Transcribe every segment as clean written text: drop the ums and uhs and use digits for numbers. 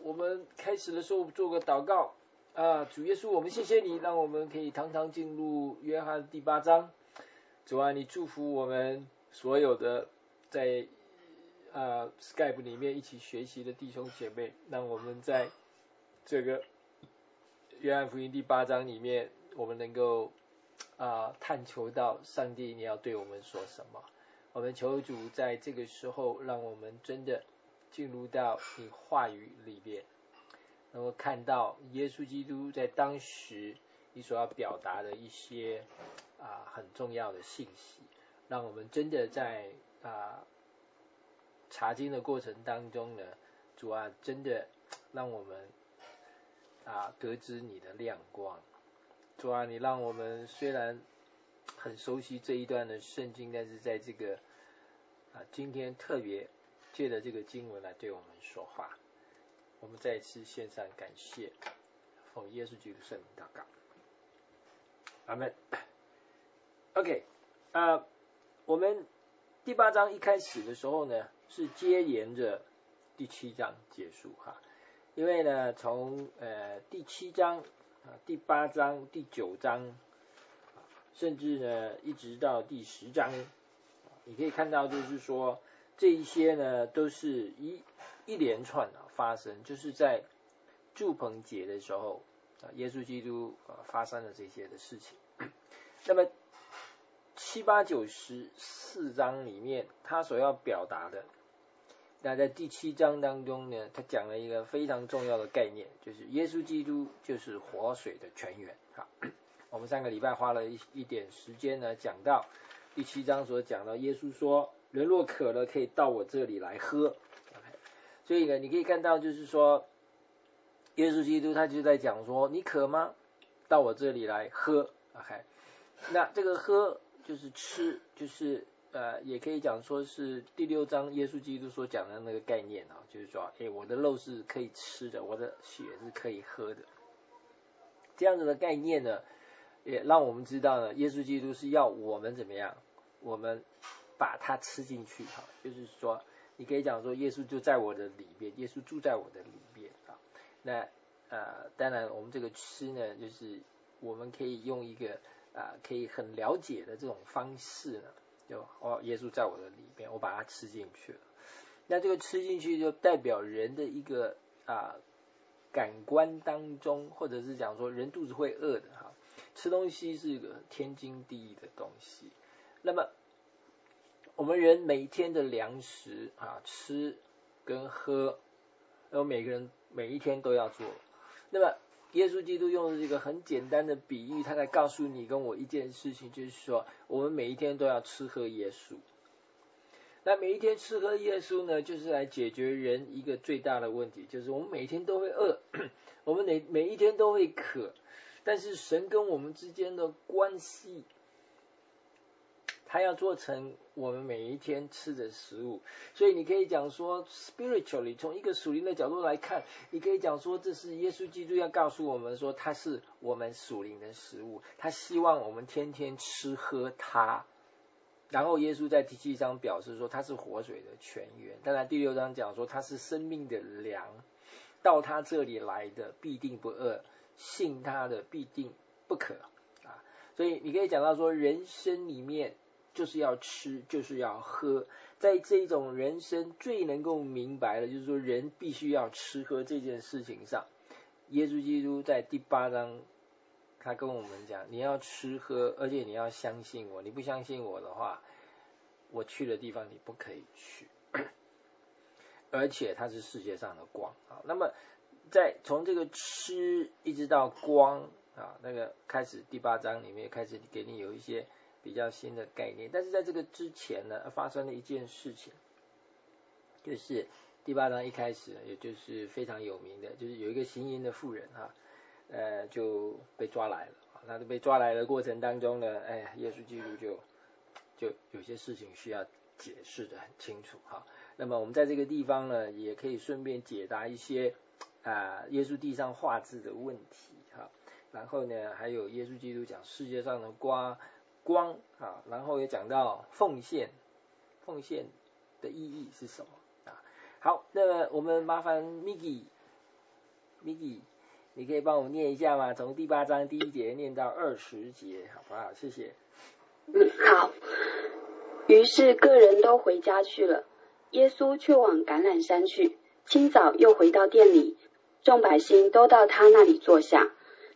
我们开始的时候做个祷告啊，主耶稣，我们谢谢你，让我们可以堂堂进入约翰第8章。主啊，你祝福我们所有的在Skype 里面一起学习的弟兄姐妹，让我们在这个约翰福音第8章里面，我们能够探求到上帝你要对我们说什么。我们求主在这个时候，让我们真的进入到你话语里面，能够看到耶稣基督在当时你所要表达的一些很重要的信息，让我们真的在查经的过程当中呢，主啊，真的让我们得知你的亮光。主啊，你让我们虽然很熟悉这一段的圣经，但是在这个今天特别借着这个经文来对我们说话。我们再次献上感谢，奉耶稣基督圣名祷告，阿们。OK， 我们第8章一开始的时候呢，是接连着第7章结束哈，因为呢，从第7章、第8章、第9章，甚至呢一直到第10章，你可以看到就是说这一些呢都是一连串发生，就是在住棚节的时候耶稣基督发生了这些的事情。那么7、8、9、10 4章里面他所要表达的，那在第7章当中呢，他讲了一个非常重要的概念，就是耶稣基督就是活水的泉源。好，我们上个礼拜花了一点时间呢，讲到第7章所讲到，耶稣说人若渴了，可以到我这里来喝。所以呢，你可以看到就是说耶稣基督他就在讲说，你渴吗？到我这里来喝。OK， 那这个喝就是吃，就是也可以讲说是第6章耶稣基督所讲的那个概念就是说我的肉是可以吃的，我的血是可以喝的。这样子的概念呢，也让我们知道呢，耶稣基督是要我们怎么样，我们把它吃进去就是说你可以讲说耶稣就在我的里面，耶稣住在我的里面那当然我们这个吃呢，就是我们可以用一个可以很了解的这种方式呢，就耶稣在我的里面，我把它吃进去了。那这个吃进去就代表人的一个感官当中，或者是讲说人肚子会饿的吃东西是一个天经地义的东西。那么我们人每天的粮食吃跟喝，然后每个人每一天都要做。那么耶稣基督用的这个很简单的比喻，他在告诉你跟我一件事情，就是说我们每一天都要吃喝耶稣。那每一天吃喝耶稣呢，就是来解决人一个最大的问题，就是我们每一天都会饿，我们每一天都会渴，但是神跟我们之间的关系，他要做成我们每一天吃的食物。所以你可以讲说 spiritually， 从一个属灵的角度来看，你可以讲说这是耶稣基督要告诉我们说他是我们属灵的食物，他希望我们天天吃喝他。然后耶稣在第7章表示说他是活水的泉源，当然第6章讲说他是生命的粮，到他这里来的必定不饿，信他的必定不渴所以你可以讲到说人生里面就是要吃，就是要喝。在这种人生最能够明白的，就是说人必须要吃喝这件事情上，耶稣基督在第8章他跟我们讲，你要吃喝，而且你要相信我，你不相信我的话，我去的地方你不可以去。而且它是世界上的光那么从这个吃一直到光那个开始第8章里面开始给你有一些比较新的概念。但是在这个之前呢，发生了一件事情，就是第8章一开始也就是非常有名的，就是有一个行淫的妇人就被抓来了。那被抓来的过程当中呢，耶稣基督就有些事情需要解释得很清楚那么我们在这个地方呢，也可以顺便解答一些耶稣地上画字的问题然后呢，还有耶稣基督讲世界上的光然后也讲到奉献的意义是什么好，那么我们麻烦 Miki Miki， 你可以帮我念一下吗？从第8章第1节念到20节，好不好？谢谢。 好。于是个人都回家去了，耶稣却往橄榄山去。清早又回到店里，众百姓都到他那里坐下。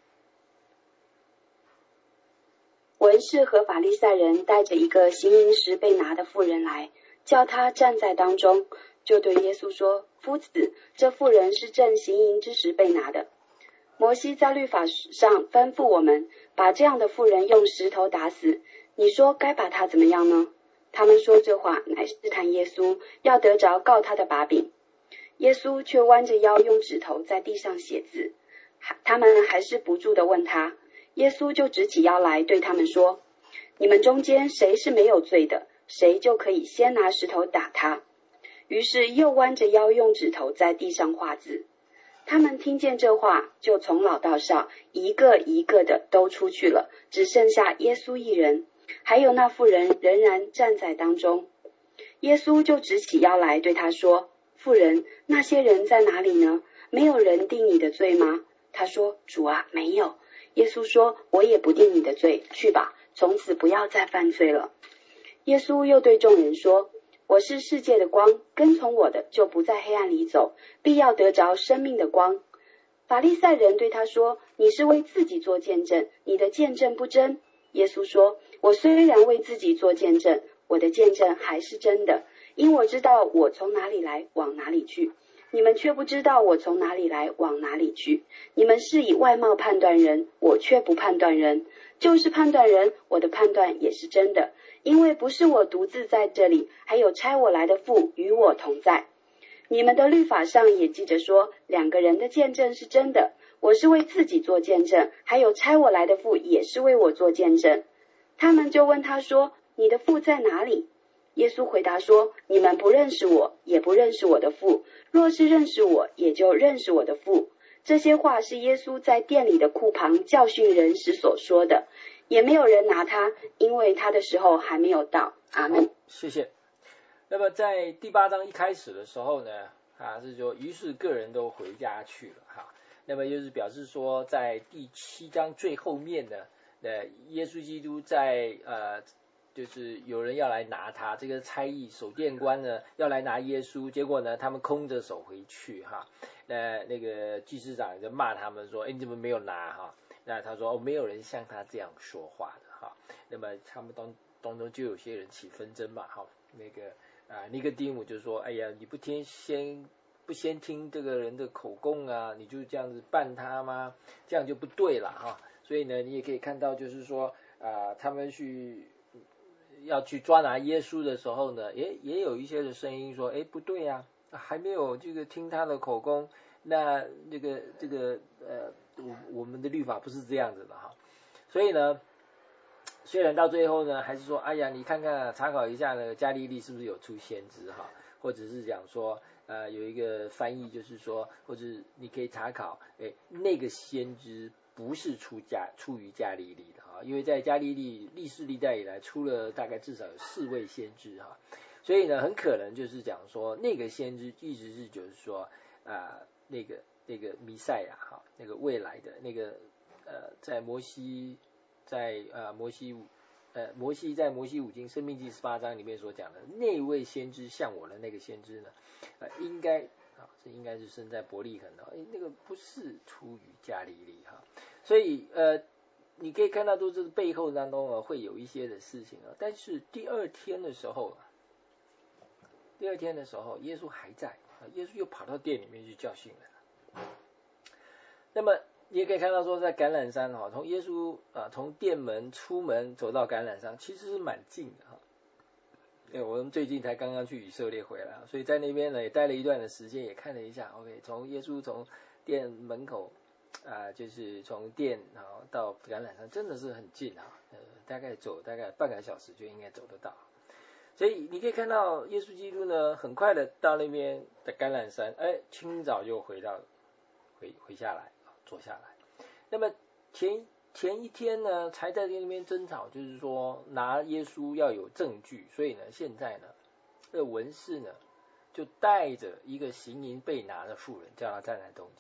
文士和法利赛人带着一个行淫时被拿的妇人来，叫他站在当中，就对耶稣说：夫子，这妇人是正行淫之时被拿的。摩西在律法上吩咐我们，把这样的妇人用石头打死，你说该把她怎么样呢？他们说这话乃是试探耶稣，要得着告他的把柄。耶稣却弯着腰用指头在地上写字，他们还是不住地问他。耶稣就直起腰来对他们说：你们中间谁是没有罪的，谁就可以先拿石头打他。于是又弯着腰用指头在地上画字。他们听见这话，就从老到少一个一个的都出去了，只剩下耶稣一人，还有那妇人仍然站在当中。耶稣就直起腰来对他说：妇人，那些人在哪里呢？没有人定你的罪吗？他说：主啊，没有。耶稣说：我也不定你的罪，去吧，从此不要再犯罪了。耶稣又对众人说：我是世界的光，跟从我的就不在黑暗里走，必要得着生命的光。法利赛人对他说：你是为自己做见证，你的见证不真。耶稣说：我虽然为自己做见证，我的见证还是真的，因我知道我从哪里来，往哪里去。你们却不知道我从哪里来，往哪里去。你们是以外貌判断人，我却不判断人。就是判断人，我的判断也是真的，因为不是我独自在这里，还有差我来的父与我同在。你们的律法上也记着说，两个人的见证是真的。我是为自己做见证，还有差我来的父也是为我做见证。他们就问他说：你的父在哪里？耶稣回答说：你们不认识我，也不认识我的父。若是认识我，也就认识我的父。这些话是耶稣在店里的库旁教训人时所说的，也没有人拿他，因为他的时候还没有到。阿们。 谢谢。那么在第8章一开始的时候呢，是说于是个人都回家去了哈。那么就是表示说，在第7章最后面呢，耶稣基督在就是有人要来拿他，这个差役守殿官呢要来拿耶稣，结果呢他们空着手回去哈。那个祭司长就骂他们说：你怎么没有拿哈？那他说：没有人像他这样说话的哈。那么他们当中就有些人起纷争嘛哈。那个尼哥底母就说：哎呀，你不先听这个人的口供啊，你就这样子办他吗？这样就不对了哈。所以呢，你也可以看到，就是说他们要去抓拿耶稣的时候呢，也有一些的声音说：不对啊，还没有这个听他的口供，那这个我们的律法不是这样子的哈。所以呢，虽然到最后呢，还是说：哎呀，你看看查考一下呢，加利利是不是有出先知哈？或者是讲说有一个翻译就是说，或者你可以查考，那个先知不是出于加利利的哈，因为在加利利历世历代以来出了大概至少有4位先知哈，所以呢很可能就是讲说那个先知意思是就是说那个弥赛亚哈，那个未来的那个在摩西在摩西五经申命记18章里面所讲的那位先知像我的那个先知呢，应该是生在伯利恒的，那个不是出于加利利哈，所以你可以看到都是背后当中会有一些的事情但是第二天的时候，耶稣还在，耶稣又跑到店里面去教训人。那么你也可以看到说，在橄榄山从耶稣从店门出门走到橄榄山，其实是蛮近的哈。我们最近才刚刚去以色列回来，所以在那边呢也待了一段的时间，也看了一下。OK， 从耶稣从店门口就是从店到橄榄山，真的是很近大概半个小时就应该走得到。所以你可以看到耶稣基督呢，很快的到那边的橄榄山，清早就回下来。坐下来，那么前一天呢，才在那边争吵，就是说拿耶稣要有证据，所以呢，现在呢，这文士呢就带着一个行淫被拿的妇人，叫他站在中间。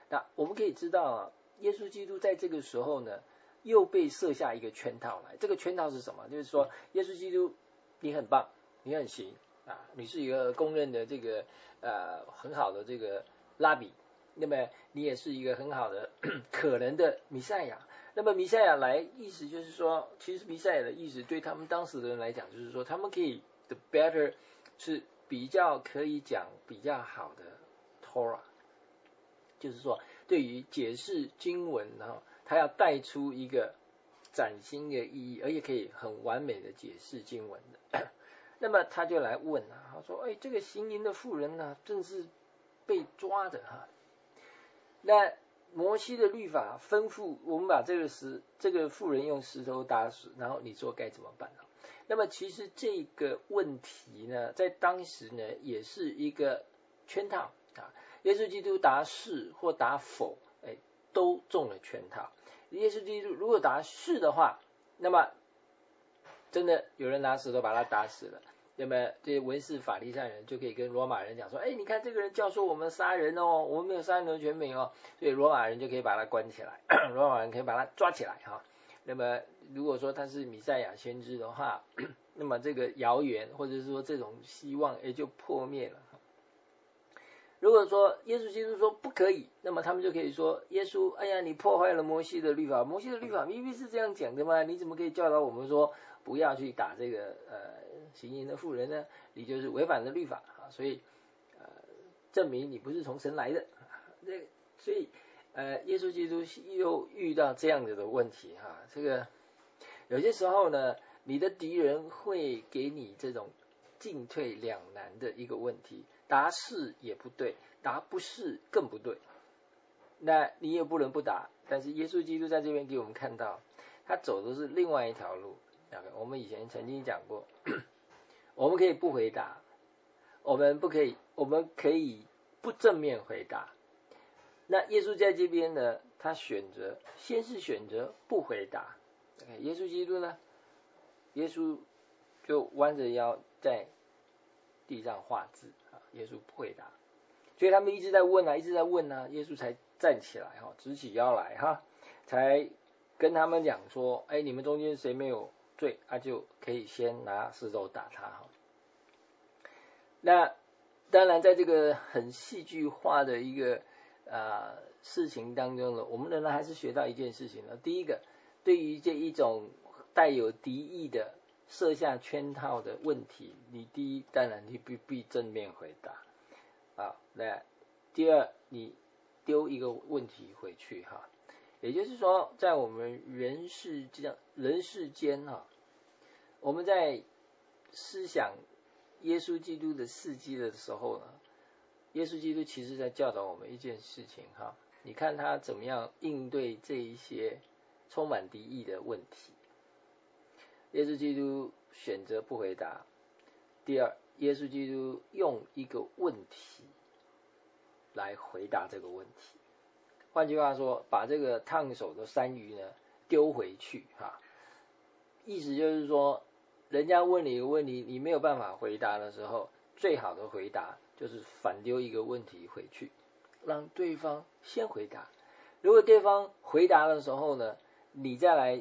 那我们可以知道啊，耶稣基督在这个时候呢，又被设下一个圈套来。这个圈套是什么？就是说，耶稣基督，你很棒，你很行啊，你是一个公认的这个很好的这个拉比，那么你也是一个很好的可能的弥赛亚。那么弥赛亚来，意思就是说，其实弥赛亚的意思对他们当时的人来讲，就是说他们可以 the better 是比较可以讲比较好的 Torah， 就是说对于解释经文，然后他要带出一个崭新的意义，而且可以很完美的解释经文的。那么他就来问啊，他说：“哎，这个行淫的妇人呢，正是被抓的哈。那摩西的律法吩咐我们把这个妇人用石头打死，然后你说该怎么办呢？”那么其实这个问题呢，在当时呢，也是一个圈套啊。耶稣基督答是或答否，哎，都中了圈套。耶稣基督如果答是的话，那么真的有人拿石头把他打死了，那么这些文士法利赛人就可以跟罗马人讲说：“哎，你看这个人教唆我们杀人哦，我们没有杀人的权柄哦。”所以罗马人就可以把他关起来，罗马人可以把他抓起来哈。那么如果说他是弥赛亚先知的话，那么这个谣言或者是说这种希望也就破灭了。如果说耶稣基督说不可以，那么他们就可以说：“耶稣，哎呀，你破坏了摩西的律法，摩西的律法明明是这样讲的嘛，你怎么可以教导我们说不要去打这个行淫的妇人呢？你就是违反了律法啊！所以证明你不是从神来的。”所以耶稣基督又遇到这样子的问题哈。这个有些时候呢，你的敌人会给你这种进退两难的一个问题。答是也不对，答不是更不对，那你也不能不答。但是耶稣基督在这边给我们看到，他走的是另外一条路。我们以前曾经讲过，我们可以不回答，我们可以不正面回答。那耶稣在这边呢，他先是选择不回答。耶稣基督呢，耶稣就弯着腰在地上画字。耶稣不回答，所以他们一直在问啊，耶稣才站起来哈，直起腰来哈，才跟他们讲说：“哎，你们中间谁没有罪，就可以先拿石头打他哈。”那当然，在这个很戏剧化的一个事情当中呢，我们仍然还是学到一件事情呢。第一个，对于这一种带有敌意的设下圈套的问题，你第一当然你必正面回答啊。那第二，你丢一个问题回去哈。也就是说，在我们人世间哈，我们在思想耶稣基督的事迹的时候呢，耶稣基督其实在教导我们一件事情哈。你看他怎么样应对这一些充满敌意的问题。耶稣基督选择不回答。第二，耶稣基督用一个问题来回答这个问题。换句话说，把这个烫手的山芋呢丢回去哈。意思就是说，人家问你一个问题，你没有办法回答的时候，最好的回答就是反丢一个问题回去，让对方先回答。如果对方回答的时候呢，你再来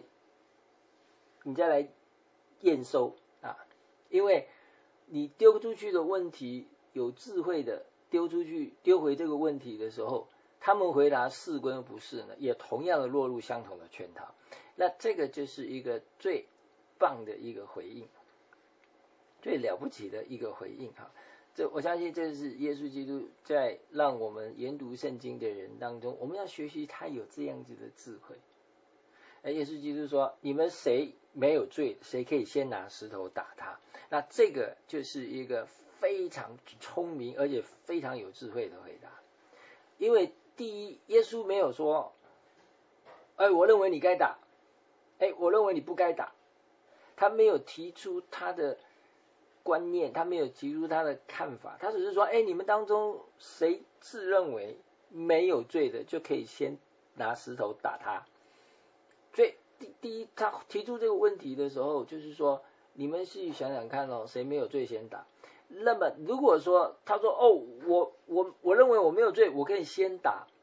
验收啊，因为你丢出去的问题有智慧的丢回这个问题的时候，他们回答是跟不是呢，也同样的落入相同的圈套。那这个就是一个最棒的一个回应，最了不起的一个回应哈。我相信这是耶稣基督在让我们研读圣经的人当中，我们要学习他有这样子的智慧。耶稣基督说：“你们谁没有罪，谁可以先拿石头打他。”那这个就是一个非常聪明而且非常有智慧的回答。因为第一，耶稣没有说：“我认为你该打，我认为你不该打。”他没有提出他的观念，他没有提出他的看法，他只是说：“你们当中谁自认为没有罪的，就可以先拿石头打他。”所以第一，他提出这个问题的时候，就是说，你们去想想看哦，谁没有罪先打。那么如果说他说：“我认为我没有罪，我可以先打。”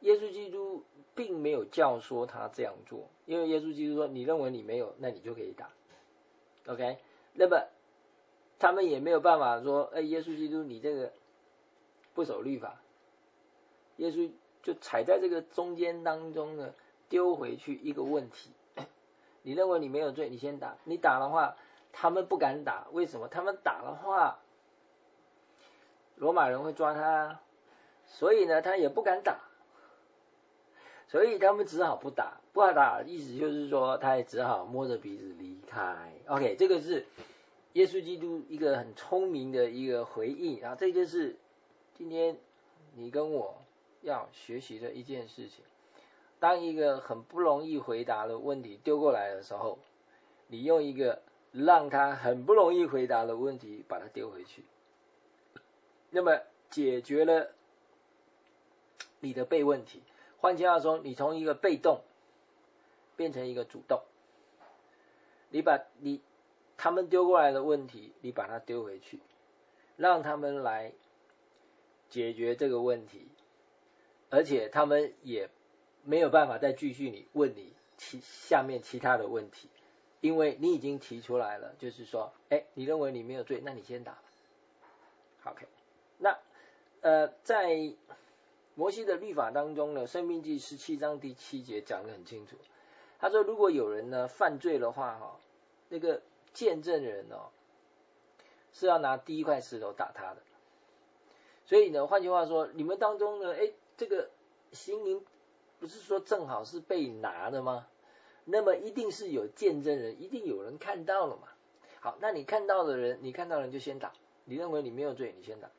耶稣基督并没有教唆他这样做，因为耶稣基督说你认为你没有，那你就可以打 OK。 那么他们也没有办法说耶稣基督你这个不守律法，耶稣就踩在这个中间当中呢，丢回去一个问题，你认为你没有罪，你先打，你打的话他们不敢打，为什么？他们打的话罗马人会抓他，所以呢他也不敢打，所以他们只好不打，不打意思就是说他也只好摸着鼻子离开。 OK， 这个是耶稣基督一个很聪明的一个回应啊，这就是今天你跟我要学习的一件事情。当一个很不容易回答的问题丢过来的时候，你用一个让他很不容易回答的问题把它丢回去，那么解决了你的被问题。换句话说，你从一个被动变成一个主动，你把他们丢过来的问题你把它丢回去，让他们来解决这个问题，而且他们也没有办法再继续问你下面其他的问题，因为你已经提出来了，就是说你认为你没有罪，那你先打。 OK， 那在摩西的律法当中呢，申命记17章第7节讲得很清楚，他说如果有人呢犯罪的话那个见证人是要拿第一块石头打他的。所以呢，换句话说，你们当中呢这个行淫不是说正好是被拿的吗？那么一定是有见证人，一定有人看到了嘛。好，那你看到的人就先打，你认为你没有罪，你先打。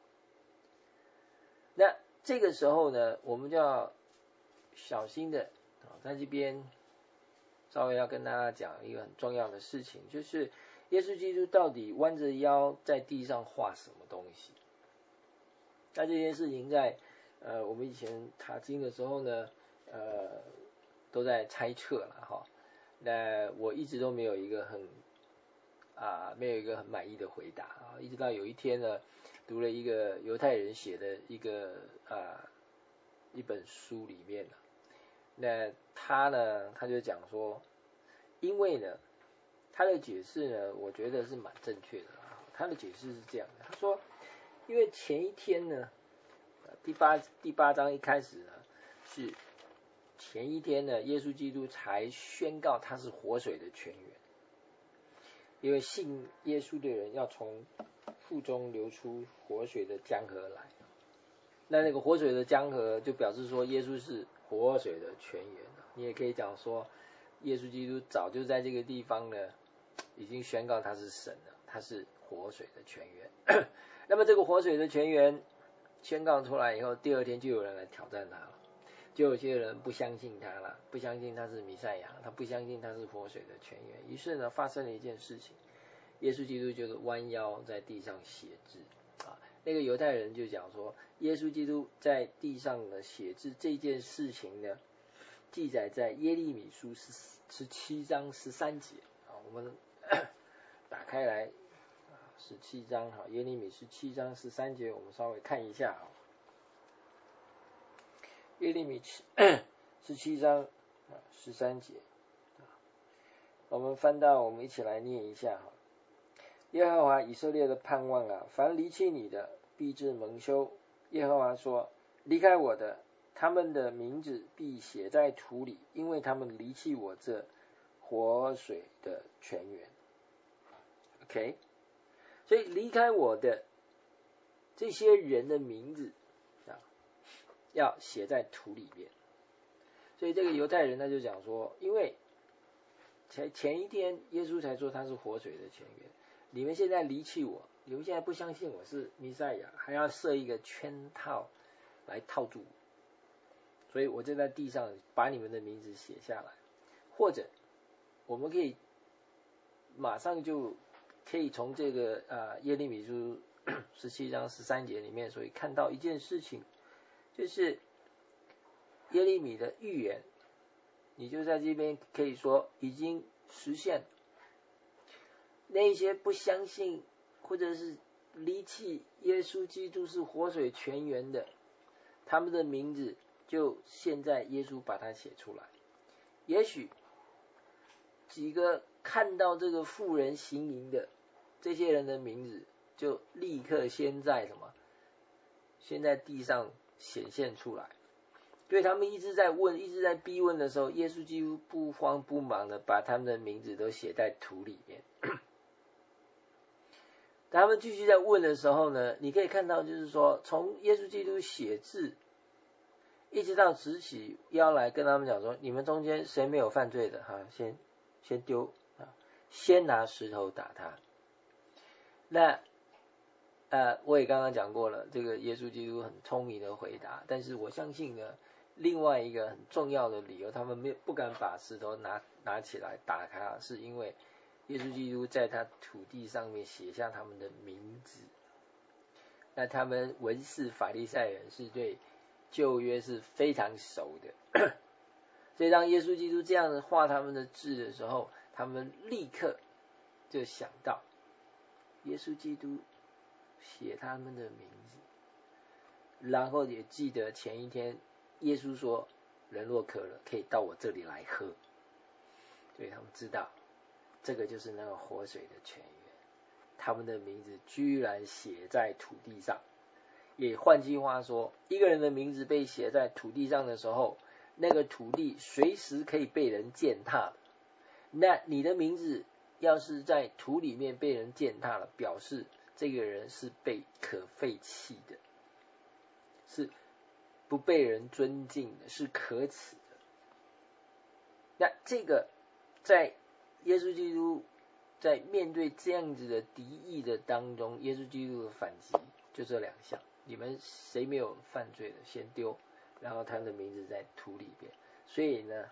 那这个时候呢，我们就要小心的在这边稍微要跟大家讲一个很重要的事情，就是耶稣基督到底弯着腰在地上画什么东西。那这件事情在我们以前查经的时候呢都在猜测了那我一直都没有一个很满意的回答一直到有一天呢，读了一个犹太人写的一本书里面那他就讲说，因为呢他的解释呢我觉得是蛮正确的他的解释是这样的，他说因为前一天呢第八章一开始呢，是前一天呢耶稣基督才宣告他是活水的泉源，因为信耶稣的人要从腹中流出活水的江河来，那个活水的江河就表示说耶稣是活水的泉源。你也可以讲说耶稣基督早就在这个地方呢已经宣告他是神了，他是活水的泉源那么这个活水的泉源宣告出来以后，第二天就有人来挑战他了，就有些人不相信他了，不相信他是弥赛亚，他不相信他是活水的泉源。于是呢发生了一件事情，耶稣基督就是弯腰在地上写字那个犹太人就讲说，耶稣基督在地上的写字这件事情呢记载在耶利米书17章13节我们打开来17章耶利米17章13节我们稍微看一下耶利米17章13节我们翻到，我们一起来念一下耶和华以色列的盼望凡离弃你的必致蒙羞。耶和华说，离开我的，他们的名字必写在土里，因为他们离弃我这活水的泉源。 OK， 所以离开我的这些人的名字要写在土里面。所以这个犹太人他就讲说，因为前一天耶稣才说他是活水的泉源，你们现在离弃我，你们现在不相信我是弥赛亚，还要设一个圈套来套住我，所以我就在地上把你们的名字写下来。或者我们可以马上就可以从这个耶利米书17章13节里面所以看到一件事情，就是耶利米的预言，你就在这边可以说已经实现。那些不相信或者是离弃耶稣基督是活水泉源的，他们的名字就现在耶稣把它写出来。也许几个看到这个妇人行淫的这些人的名字，就立刻先在地上显现出来。对他们一直在问，一直在逼问的时候，耶稣几乎不慌不忙的把他们的名字都写在土里面。他们继续在问的时候呢，你可以看到，就是说，从耶稣基督写字，一直到直起腰来跟他们讲说，你们中间谁没有犯罪的，先丢，先拿石头打他。那我也刚刚讲过了，这个耶稣基督很聪明的回答，但是我相信呢，另外一个很重要的理由，他们不敢把石头拿起来打他，是因为耶稣基督在他土地上面写下他们的名字。那他们文士法利赛人是对旧约是非常熟的，所以当耶稣基督这样子画他们的字的时候，他们立刻就想到耶稣基督写他们的名字，然后也记得前一天耶稣说，人若渴了可以到我这里来喝，所以他们知道这个就是那个活水的泉源，他们的名字居然写在土地上。也换句话说，一个人的名字被写在土地上的时候，那个土地随时可以被人践踏的。那你的名字要是在土里面被人践踏了，表示这个人是被可废弃的，是不被人尊敬的，是可耻的。那这个在耶稣基督在面对这样子的敌意的当中，耶稣基督的反击就这两项，你们谁没有犯罪的先丢，然后他的名字在土里边。所以呢，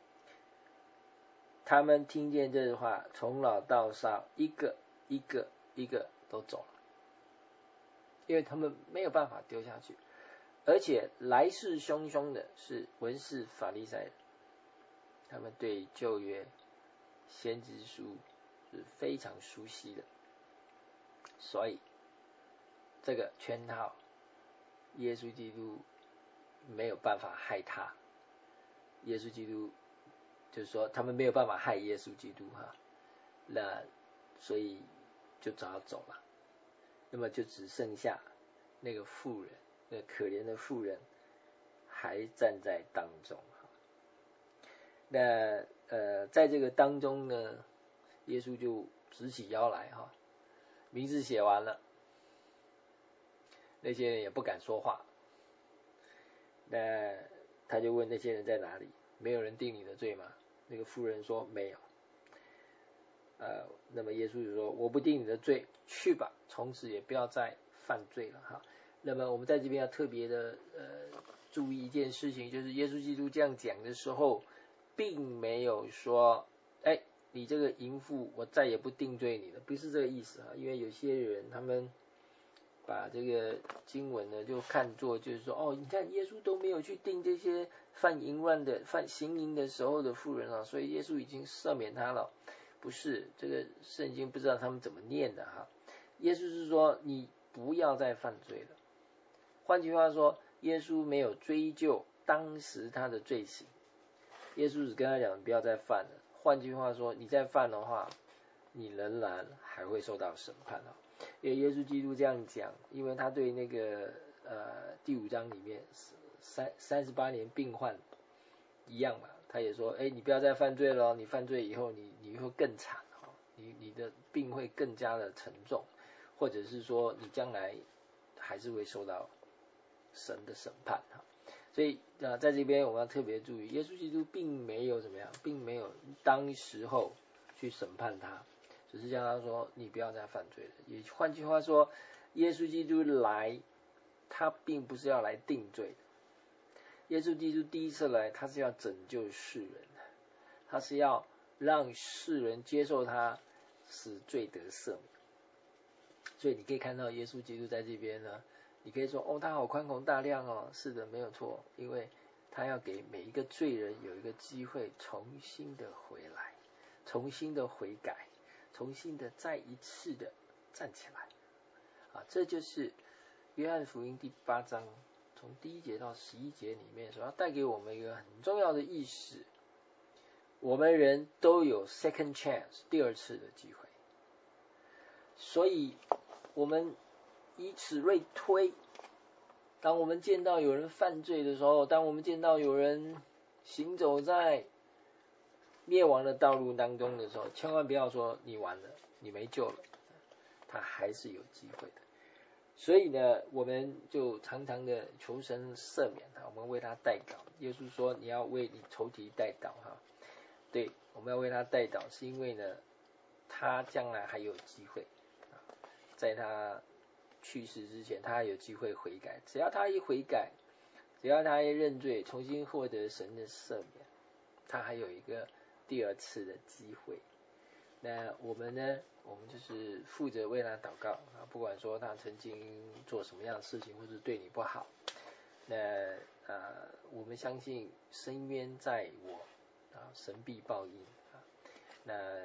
他们听见这句话，从老到少一个都走了，因为他们没有办法丢下去。而且来势汹汹的是文士法利赛人，他们对旧约先知书是非常熟悉的，所以这个圈套耶稣基督没有办法害他，耶稣基督就是说他们没有办法害耶稣基督那所以就只好走了。那么就只剩下那个妇人，那可怜的妇人还站在当中。那在这个当中呢，耶稣就直起腰来名字写完了，那些人也不敢说话。那他就问那些人在哪里？没有人定你的罪吗？那个妇人说没有。那么耶稣就说，我不定你的罪，去吧，从此也不要再犯罪了那么我们在这边要特别的注意一件事情，就是耶稣基督这样讲的时候，并没有说你这个淫妇我再也不定罪你了，不是这个意思因为有些人他们把这个经文呢就看作就是说你看耶稣都没有去定这些犯淫乱的犯行淫的时候的妇人所以耶稣已经赦免他了。不是，这个圣经不知道他们怎么念的耶稣是说你不要再犯罪了。换句话说，耶稣没有追究当时他的罪行，耶稣只跟他讲不要再犯了。换句话说，你再犯的话，你仍然还会受到审判因为耶稣基督这样讲，因为他对那个第5章里面38年病患一样嘛，他也说你不要再犯罪了，你犯罪以后你会更惨你的病会更加的沉重，或者是说你将来还是会受到神的审判所以在这边我们要特别注意，耶稣基督并没有怎么样，并没有当时候去审判他，只是叫他说你不要再犯罪了。也换句话说，耶稣基督来，他并不是要来定罪的。耶稣基督第一次来，他是要拯救世人，他是要让世人接受他，使罪得赦免。所以你可以看到耶稣基督在这边呢，你可以说他好宽宏大量是的，没有错，因为他要给每一个罪人有一个机会重新的回来，重新的悔改，重新的再一次的站起来这就是约翰福音第8章从第1节到11节里面所要带给我们一个很重要的意识，我们人都有 second chance 第2次的机会，所以我们以此类推，当我们见到有人犯罪的时候，当我们见到有人行走在灭亡的道路当中的时候，千万不要说你完了，你没救了，他还是有机会的。所以呢，我们就常常的求神赦免他，我们为他代祷。耶稣说你要为你仇敌代祷哈，对，我们要为他代祷，是因为呢，他将来还有机会，在他去世之前，他还有机会悔改。只要他一悔改，只要他一认罪，重新获得神的赦免，他还有一个第2次的机会。那我们呢？我们就是负责为他祷告啊，不管说他曾经做什么样的事情，或是对你不好，那我们相信深渊在我啊，神必报应啊。那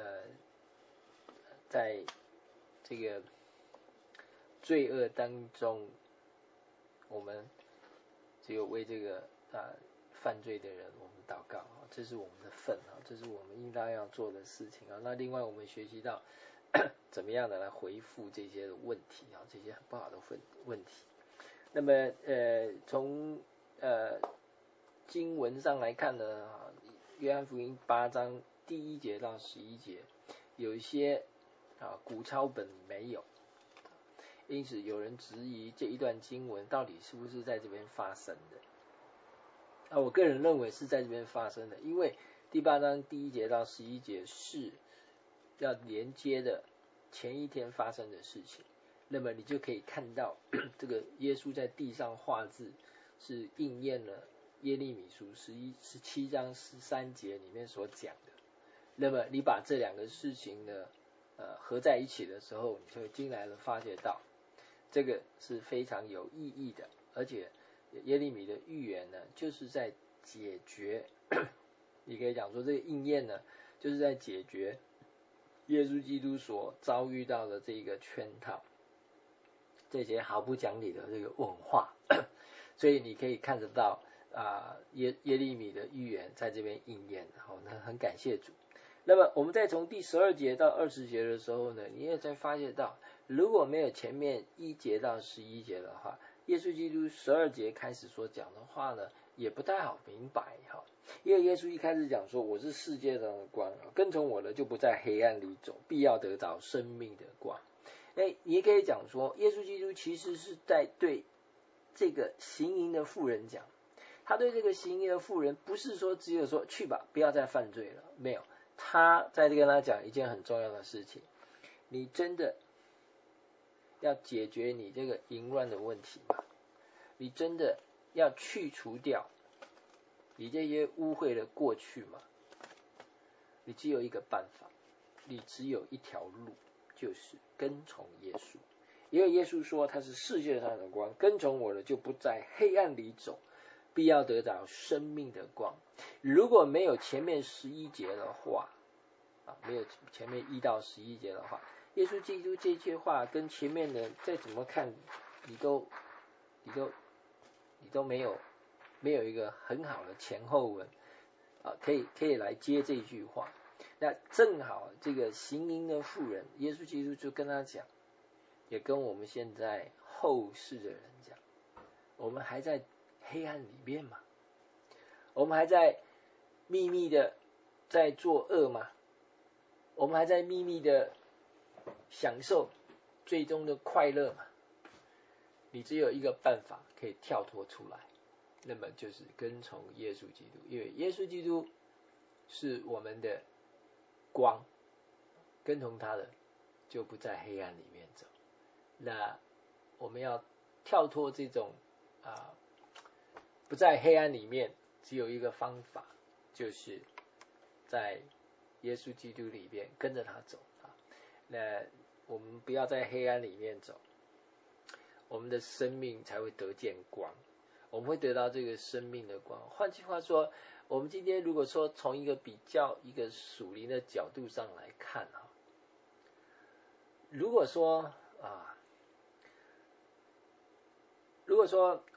在这个罪恶当中，我们只有为这个犯罪的人我们祷告啊，这是我们的份啊，这是我们应当要做的事情啊。那另外我们学习到怎么样的来回复这些问题啊，这些很不好的问题。那么从经文上来看呢，约翰福音8章第1节到11节有一些古抄本没有，因此有人质疑这一段经文到底是不是在这边发生的。我个人认为是在这边发生的，因为第8章第1节到11节是要连接的前一天发生的事情，那么你就可以看到这个耶稣在地上画字是应验了耶利米书17章13节里面所讲的。那么你把这2个事情呢合在一起的时候，你就会惊来的发觉到这个是非常有意义的，而且耶利米的预言呢，就是在解决你可以讲说这个应验呢，就是在解决耶稣基督所遭遇到的这个圈套，这些毫不讲理的这个文化所以你可以看得到耶利米的预言在这边应验，好，那很感谢主。那么我们再从第12节到20节的时候呢，你也再发现到，如果没有前面1节到11节的话，耶稣基督12节开始所讲的话呢，也不太好明白哈。因为耶稣一开始讲说，我是世界上的光，跟从我的就不在黑暗里走，必要得着生命的光。你也可以讲说，耶稣基督其实是在对这个行淫的妇人讲，他对这个行淫的妇人不是说只有说去吧，不要再犯罪了，没有，他在跟他讲一件很重要的事情，你真的要解决你这个淫乱的问题吗？你真的要去除掉你这些污秽的过去吗？你只有一个办法，你只有一条路，就是跟从耶稣。因为耶稣说他是世界上的光，跟从我的就不在黑暗里走，必要得着生命的光。如果没有前面11节的话没有前面1到11节的话，耶稣基督这些话跟前面的再怎么看你都没有一个很好的前后文可以来接这句话。那正好这个行淫的妇人，耶稣基督就跟他讲，也跟我们现在后世的人讲，我们还在黑暗里面吗？我们还在秘密的在作恶吗？我们还在秘密的享受最终的快乐吗？你只有一个办法可以跳脱出来，那么就是跟从耶稣基督。因为耶稣基督是我们的光，跟从他的就不在黑暗里面走。那我们要跳脱这种不在黑暗里面，只有一个方法，就是在耶稣基督里面跟着他走那我们不要在黑暗里面走，我们的生命才会得见光，我们会得到这个生命的光。换句话说，我们今天如果说从一个比较一个属灵的角度上来看如果说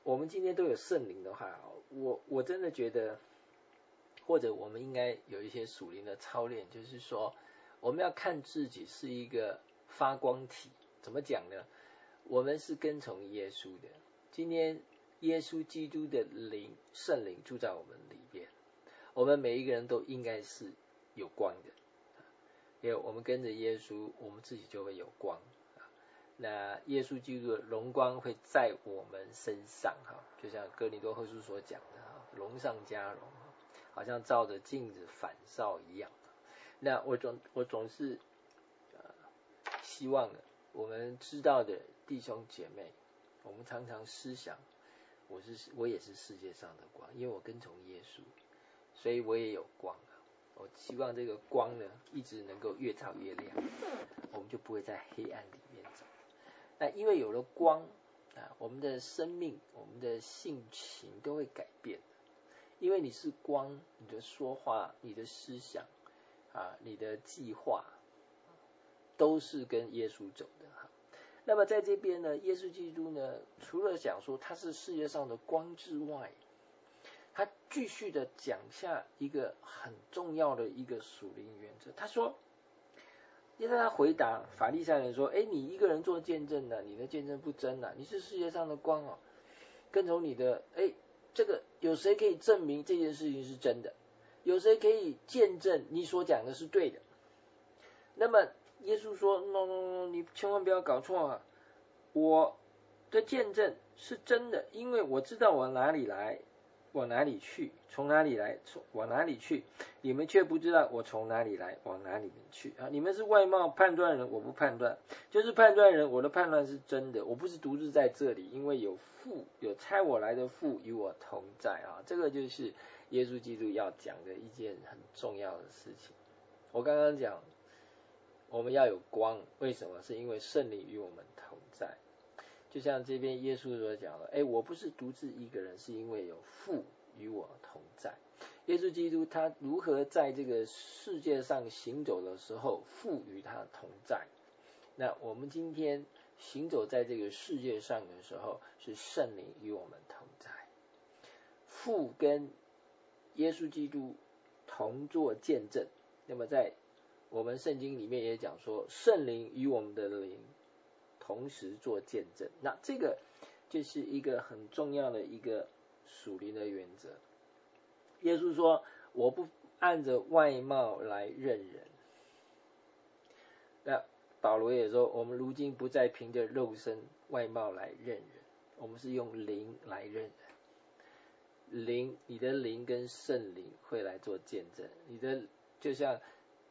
我们今天都有圣灵的话，我真的觉得，或者我们应该有一些属灵的操练，就是说我们要看自己是一个发光体。怎么讲呢？我们是跟从耶稣的，今天耶稣基督的灵，圣灵住在我们里边，我们每一个人都应该是有光的，因为我们跟着耶稣，我们自己就会有光。那耶稣基督的荣光会在我们身上，就像哥林多后书所讲的，荣上加荣，好像照着镜子反照一样。那我总是希望我们知道的弟兄姐妹，我们常常思想，我也是世界上的光，因为我跟从耶稣，所以我也有光。我希望这个光呢，一直能够越照越亮，我们就不会在黑暗里面走。那因为有了光我们的生命、我们的性情都会改变。因为你是光，你的说话、你的思想你的计划都是跟耶稣走的。那么在这边呢，耶稣基督呢，除了讲说他是世界上的光之外，他继续的讲下一个很重要的一个属灵原则。他说，因为他回答法利赛人说，你一个人做见证呢，你的见证不真你是世界上的光跟从你的这个有谁可以证明这件事情是真的？有谁可以见证你所讲的是对的？那么耶稣说 no， 你千万不要搞错我的见证是真的，因为我知道我哪里来，往哪里去，从哪里来，往哪里去，你们却不知道我从哪里来，往哪里去你们是外貌判断人，我不判断，就是判断人，我的判断是真的，我不是独自在这里，因为有差我来的父与我同在这个就是耶稣基督要讲的一件很重要的事情。我刚刚讲我们要有光，为什么？是因为圣灵与我们同在。就像这边耶稣所讲的，我不是独自一个人，是因为有父与我同在。耶稣基督他如何在这个世界上行走的时候，父与他同在。那我们今天行走在这个世界上的时候，是圣灵与我们同在。父跟耶稣基督同作见证。那么在我们圣经里面也讲说，圣灵与我们的灵同时做见证。那这个就是一个很重要的一个属灵的原则。耶稣说，我不按着外貌来认人。那保罗也说，我们如今不再凭着肉身外貌来认人，我们是用灵来认人。你的灵跟圣灵会来做见证。你的就像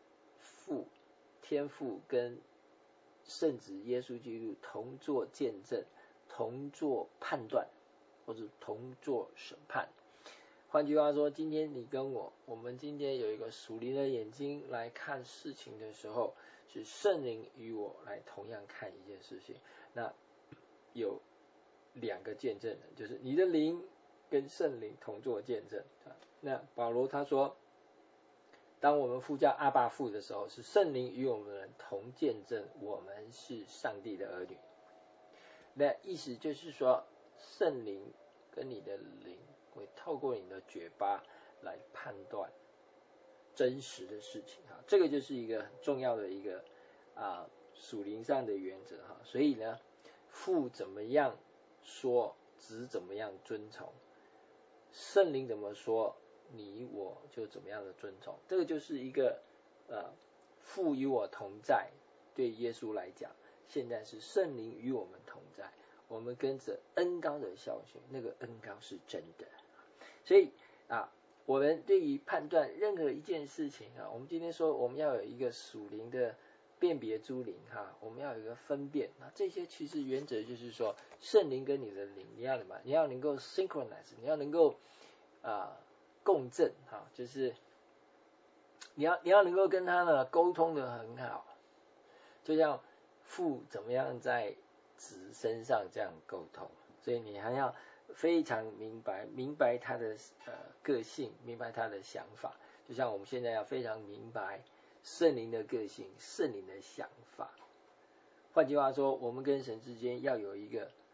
天父跟圣子耶稣基督同作见证，同作判断，或者同作审判。换句话说，今天你跟我们今天有一个属灵的眼睛来看事情的时候，是圣灵与我来同样看一件事情。那有两个见证人，就是你的灵跟圣灵同作见证。那保罗他说，当我们呼叫阿爸父的时候，是圣灵与我们同见证我们是上帝的儿女。那意思就是说，圣灵跟你的灵会透过你的嘴巴来判断真实的事情这个就是一个很重要的一个属灵上的原则所以呢，父怎么样说，子怎么样遵从，圣灵怎么说，你我就怎么样的遵从。这个就是一个父与我同在。对耶稣来讲，现在是圣灵与我们同在，我们跟着恩膏的校训，那个恩膏是真的。所以我们对于判断任何一件事情我们今天说我们要有一个属灵的辨别诸灵我们要有一个分辨这些其实原则就是说，圣灵跟你的灵你要什么？你要能够 synchronize， 你要能够共振就是你要能够跟他呢沟通的很好，就像父怎么样在子身上这样沟通，所以你还要非常明白他的个性，明白他的想法，就像我们现在要非常明白圣灵的个性，圣灵的想法。换句话说，我们跟神之间要有一个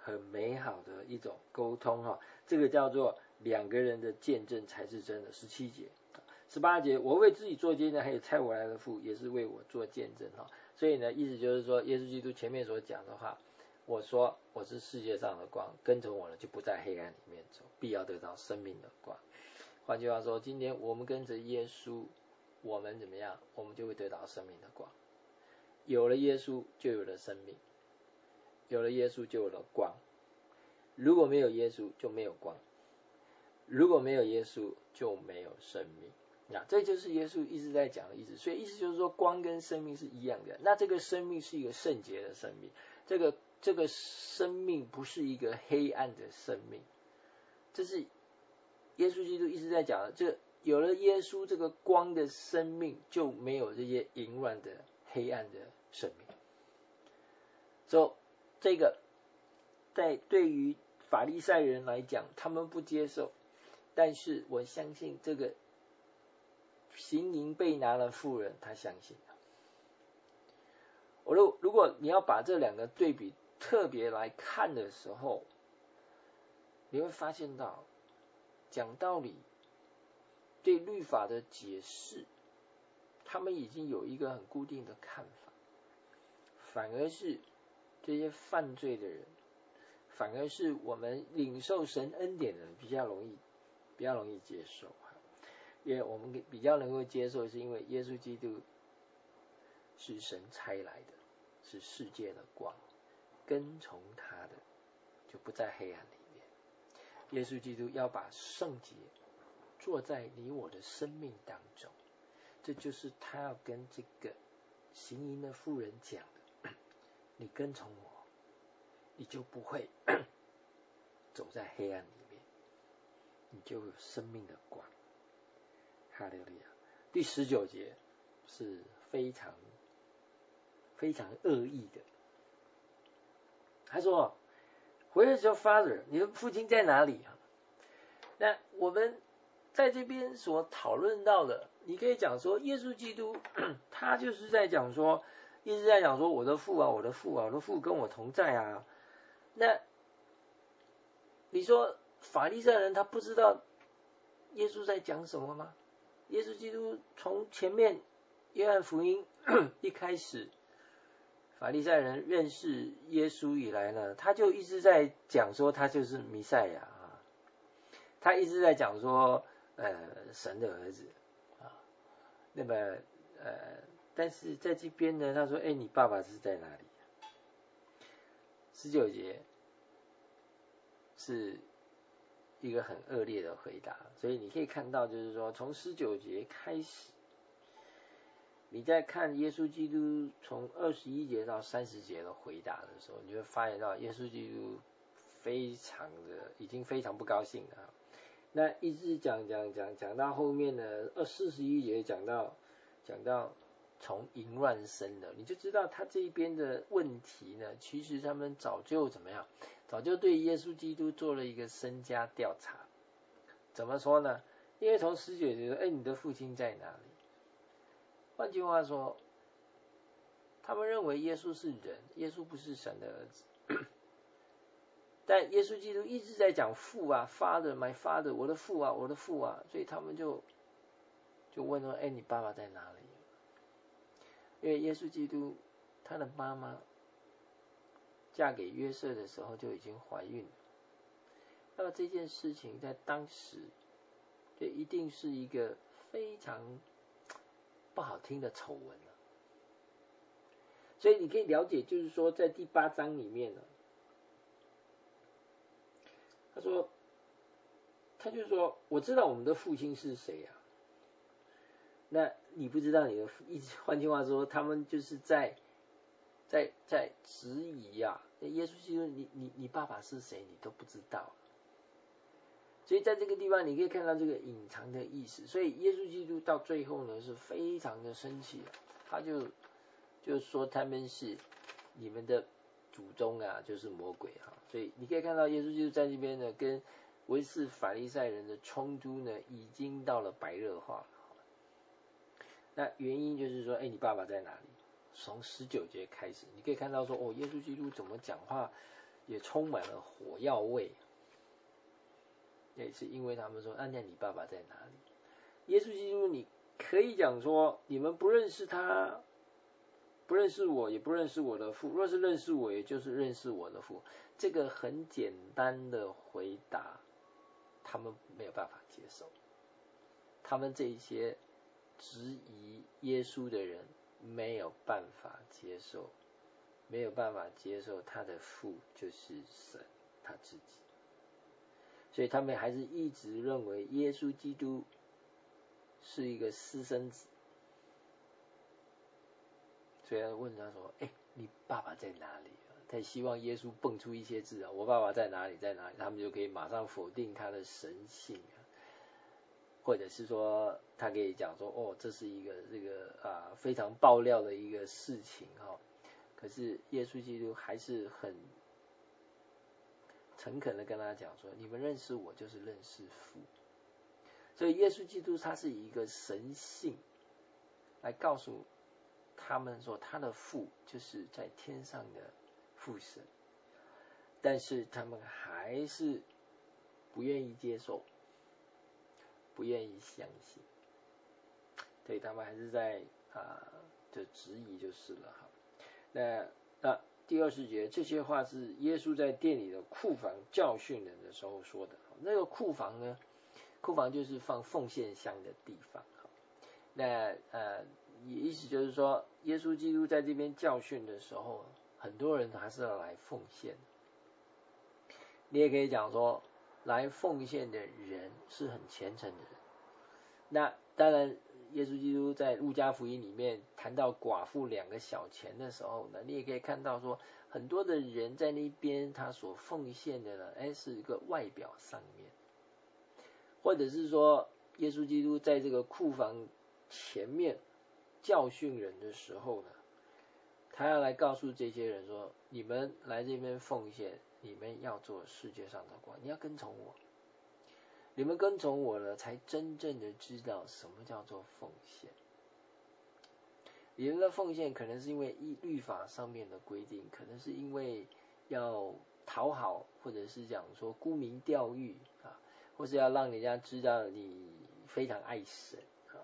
很美好的一种沟通哈，这个叫做两个人的见证才是真的。17节、18节，我为自己做见证，还有差我来的父也是为我做见证哈。所以呢，意思就是说，耶稣基督前面所讲的话，我说我是世界上的光，跟从我的就不在黑暗里面走，必要得到生命的光。换句话说，今天我们跟着耶稣，我们怎么样？我们就会得到生命的光。有了耶稣，就有了生命；有了耶稣，就有了光。如果没有耶稣，就没有光；如果没有耶稣，就没有生命。那这就是耶稣一直在讲的意思。所以意思就是说，光跟生命是一样的。那这个生命是一个圣洁的生命，这个生命不是一个黑暗的生命。这是耶稣基督一直在讲的。这有了耶稣这个光的生命，就没有这些淫乱的黑暗的生命。所以这个对于法利赛人来讲，他们不接受，但是我相信这个行淫被拿的妇人，他相信。如果你要把这两个对比特别来看的时候，你会发现到讲道理对律法的解释，他们已经有一个很固定的看法，反而是这些犯罪的人，反而是我们领受神恩典的人比较容易接受。因为我们比较能够接受，是因为耶稣基督是神差来的，是世界的光，跟从他的就不在黑暗里面。耶稣基督要把圣洁做在你我的生命当中，这就是他要跟这个行淫的妇人讲的。你跟从我，你就不会走在黑暗里面，你就有生命的光。哈利路亚。第19节是非常非常恶意的。他说 Where is your father？ 你的父亲在哪里？那我们在这边所讨论到的，你可以讲说耶稣基督他就是在讲说，一直在讲说我的父啊，我的父啊，我的父跟我同在啊。那你说法利赛人他不知道耶稣在讲什么吗？耶稣基督从前面约翰福音一开始，法利赛人认识耶稣以来呢，他就一直在讲说他就是弥赛亚啊，他一直在讲说神的儿子啊。那么但是在这边呢，他说你爸爸是在哪里？19节是一个很恶劣的回答。所以你可以看到，就是说从19节开始，你在看耶稣基督从21节到30节的回答的时候，你会发现到耶稣基督已经非常不高兴了。那一直讲到后面呢，41节讲到从淫乱生的，你就知道他这一边的问题呢，其实他们早就怎么样？早就对耶稣基督做了一个身家调查。怎么说呢？因为从19节说，你的父亲在哪里？换句话说，他们认为耶稣是人，耶稣不是神的儿子。但耶稣基督一直在讲父啊 ，Father, my Father， 我的父啊，我的父啊，所以他们就问说，你爸爸在哪里？因为耶稣基督他的妈妈嫁给约瑟的时候就已经怀孕了。那么这件事情在当时，这一定是一个非常不好听的丑闻了。所以你可以了解，就是说在第8章里面呢，他就说我知道我们的父亲是谁啊？那你不知道你的父，换句话说，他们就是在质疑啊，耶稣基督，你爸爸是谁？你都不知道。所以在这个地方你可以看到这个隐藏的意思。所以耶稣基督到最后呢是非常的生气，他就说他们是你们的祖宗啊，就是魔鬼啊。所以你可以看到耶稣基督在这边呢跟文士法利赛人的冲突呢已经到了白热化了。那原因就是说，你爸爸在哪里？从19节开始，你可以看到说，耶稣基督怎么讲话也充满了火药味。也是因为他们说，那你爸爸在哪里？耶稣基督，你可以讲说，你们不认识他，不认识我，也不认识我的父。若是认识我，也就是认识我的父。这个很简单的回答，他们没有办法接受。他们这些质疑耶稣的人没有办法接受，没有办法接受他的父就是神他自己。所以他们还是一直认为耶稣基督是一个私生子。所以他问他说，你爸爸在哪里？他希望耶稣蹦出一些字啊，我爸爸在哪里在哪里，他们就可以马上否定他的神性啊。或者是说他可以讲说，这是一个非常爆料的一个事情哈。可是耶稣基督还是很诚恳的跟他讲说，你们认识我就是认识父。所以耶稣基督他是以一个神性来告诉他们说，他的父就是在天上的父神，但是他们还是不愿意接受，不愿意相信，所以他们还是在就质疑就是了哈。那第20节，这些话是耶稣在店里的库房教训人的时候说的。那个库房呢，库房就是放奉献箱的地方。那意思就是说，耶稣基督在这边教训的时候，很多人还是要来奉献。你也可以讲说，来奉献的人是很虔诚的人。那当然耶稣基督在路加福音里面谈到寡妇2个小钱的时候呢，你也可以看到说，很多的人在那边他所奉献的呢，是一个外表上面，或者是说耶稣基督在这个库房前面教训人的时候呢，他要来告诉这些人说，你们来这边奉献，你们要做世界上的光，你要跟从我。你们跟从我了，才真正的知道什么叫做奉献。你们的奉献可能是因为律法上面的规定，可能是因为要讨好，或者是讲说沽名钓誉啊，或是要让人家知道你非常爱神啊，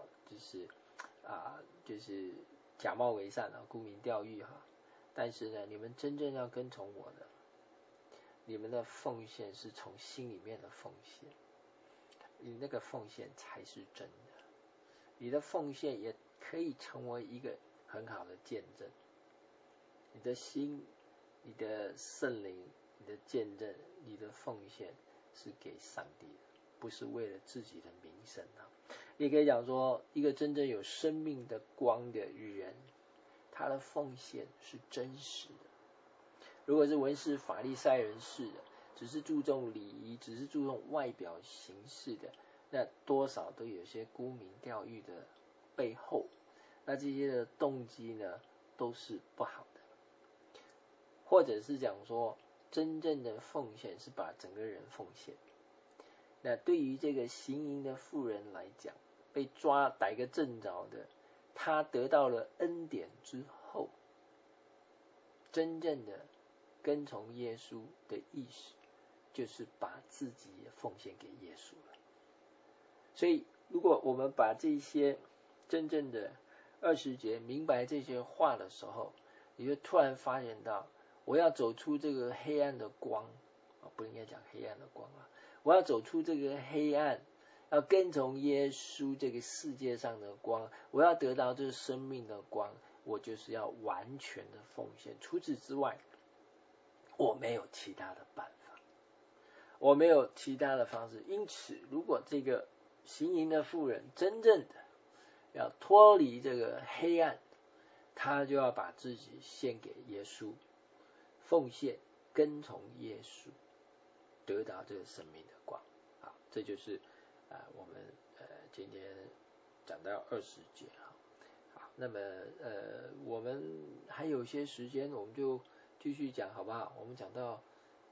就是假冒为善啊，沽名钓誉哈。但是呢，你们真正要跟从我的，你们的奉献是从心里面的奉献。你那个奉献才是真的，你的奉献也可以成为一个很好的见证。你的心、你的圣灵、你的见证、你的奉献是给上帝的，不是为了自己的名声啊。也可以讲说，一个真正有生命的光的人，他的奉献是真实的。如果是文士法利赛人式的，只是注重礼仪，只是注重外表形式的，那多少都有些沽名钓誉的背后，那这些的动机呢，都是不好的。或者是讲说，真正的奉献是把整个人奉献。那对于这个行淫的妇人来讲，被抓逮个正着的，他得到了恩典之后，真正的跟从耶稣的意识，就是把自己也奉献给耶稣了。所以如果我们把这些真正的20节明白这些话的时候，你就突然发现到，我要走出这个黑暗的光，不应该讲黑暗的光啊，我要走出这个黑暗，要跟从耶稣这个世界上的光，我要得到这个生命的光，我就是要完全的奉献。除此之外，我没有其他的办法，我没有其他的方式。因此，如果这个行淫的妇人真正的要脱离这个黑暗，他就要把自己献给耶稣，奉献跟从耶稣，得到这个生命的光。好，这就是我们今天讲到20节。好，那么我们还有些时间，我们就继续讲好不好？我们讲到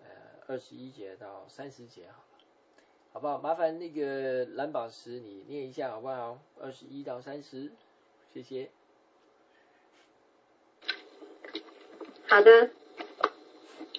21节到30节好了，好不好？麻烦那个蓝宝石你念一下好不好？21到30，谢谢。 好的。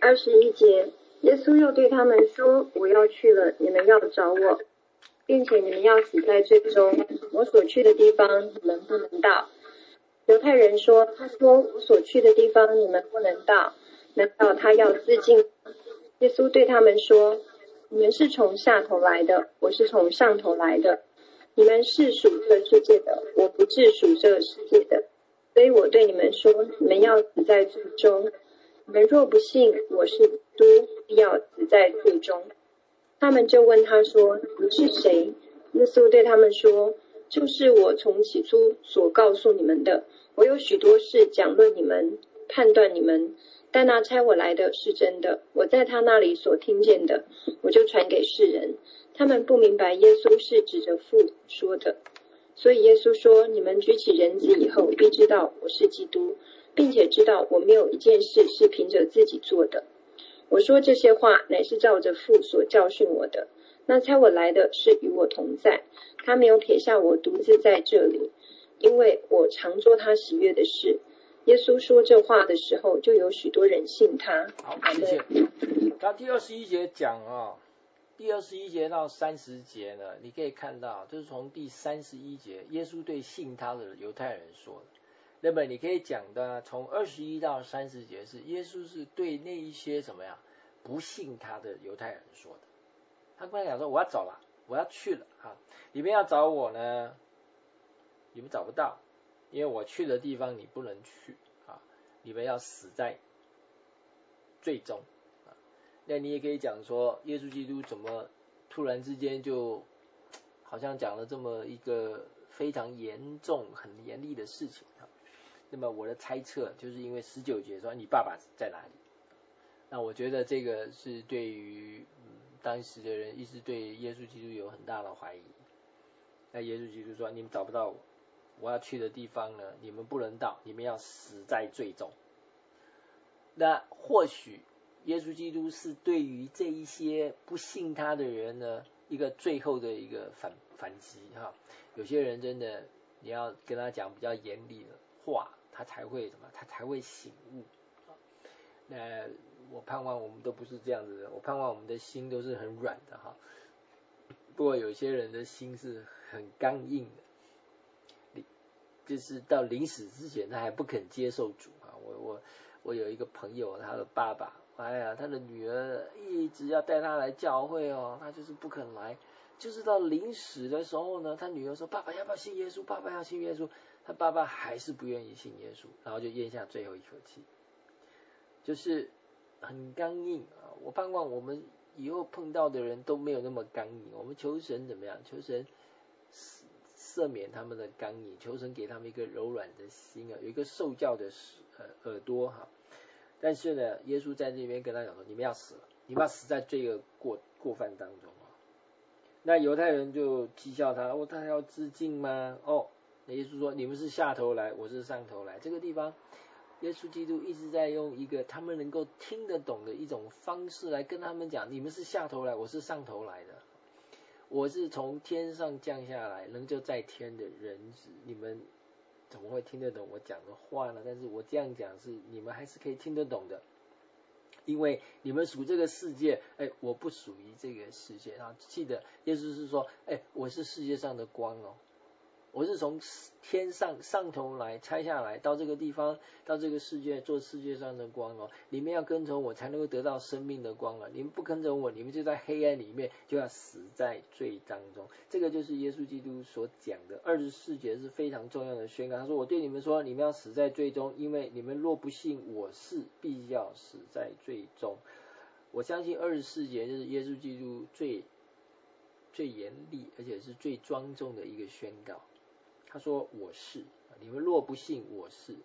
21节，耶稣又对他们说，我要去了，你们要找我，并且你们要死在罪中，我所去的地方你们不能到。犹太人说，他说我所去的地方你们不能到，难道他要自尽吗？耶稣对他们说，你们是从下头来的，我是从上头来的。你们是属这世界的，我不是属这世界的。所以我对你们说，你们要死在罪中。你们若不信我是基督，必要死在罪中。他们就问他说，你是谁？耶稣对他们说，就是我从起初所告诉你们的。我有许多事讲论你们，判断你们，但那差我来的是真的，我在他那里所听见的，我就传给世人。他们不明白耶稣是指着父说的，所以耶稣说，你们举起人子以后，必知道我是基督，并且知道我没有一件事是凭着自己做的。我说这些话，乃是照着父所教训我的。那差我来的是与我同在，他没有撇下我独自在这里，因为我常做他喜悦的事。耶稣说这话的时候，就有许多人信他。 好，谢谢。他第21节讲第21节到30节呢，你可以看到，就是从第31节，耶稣对信他的犹太人说的。那么你可以讲的，从21到30节是耶稣是对那一些怎么样不信他的犹太人说的。他跟他讲说，我要走了，我要去了啊！你们要找我呢，你们找不到，因为我去的地方你不能去啊！你们要死在罪中啊！那你也可以讲说，耶稣基督怎么突然之间就好像讲了这么一个非常严重、很严厉的事情啊？那么我的猜测就是因为19节说你爸爸在哪里？那我觉得这个是对于当时的人一直对耶稣基督有很大的怀疑。那耶稣基督说，你们找不到我，我要去的地方呢，你们不能到，你们要死在罪中。那或许耶稣基督是对于这一些不信他的人呢，一个最后的一个反击哈。有些人真的你要跟他讲比较严厉的话，他才会他才会醒悟。那我盼望我们都不是这样子的，我盼望我们的心都是很软的哈。不过有些人的心是很刚硬的，就是到临死之前他还不肯接受主啊。我有一个朋友，他的爸爸，他的女儿一直要带他来教会他就是不肯来。就是到临死的时候呢，他女儿说，爸爸要不要信耶稣？爸爸要信耶稣。他爸爸还是不愿意信耶稣，然后就咽下最后一口气。就是很刚硬啊！我盼望我们以后碰到的人都没有那么刚硬。我们求神怎么样？求神赦免他们的刚硬，求神给他们一个柔软的心有一个受教的耳朵哈。但是呢，耶稣在那边跟他讲说，你们要死了，你们要死在这个过犯当中啊。那犹太人就讥笑他，他要自尽吗？那耶稣说，你们是下头来，我是上头来。这个地方耶稣基督一直在用一个他们能够听得懂的一种方式来跟他们讲，你们是下头来，我是上头来的，我是从天上降下来能就在天的人子，你们怎么会听得懂我讲的话呢？但是我这样讲是你们还是可以听得懂的，因为你们属这个世界，我不属于这个世界啊。记得耶稣是说，我是世界上的光我是从天上头来拆下来到这个地方，到这个世界做世界上的光你们要跟从我才能够得到生命的光你们不跟从我，你们就在黑暗里面，就要死在罪当中。这个就是耶稣基督所讲的24节是非常重要的宣告。他说，我对你们说，你们要死在罪中，因为你们若不信我是，必要死在罪中。我相信24节就是耶稣基督最严厉而且是最庄重的一个宣告。他说，我是，你们若不信我是，